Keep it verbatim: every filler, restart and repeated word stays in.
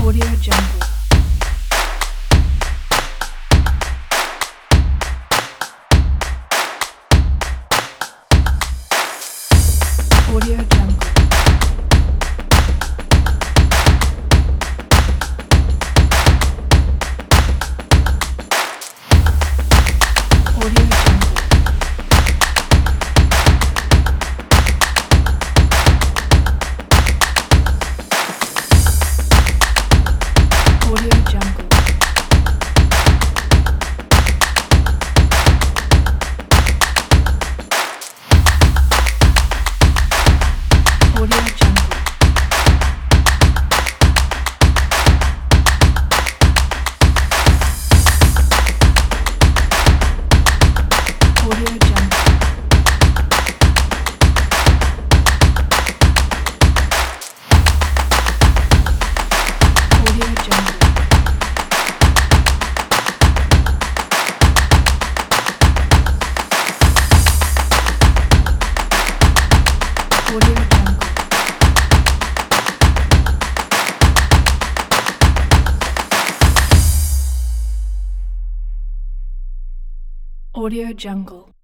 Audio Jungle. Audio Jungle. Audio Jungle. Audio Jungle. Audio Jungle. Audio Jungle. Audio Jungle. Audio Jungle. Audio Jungle.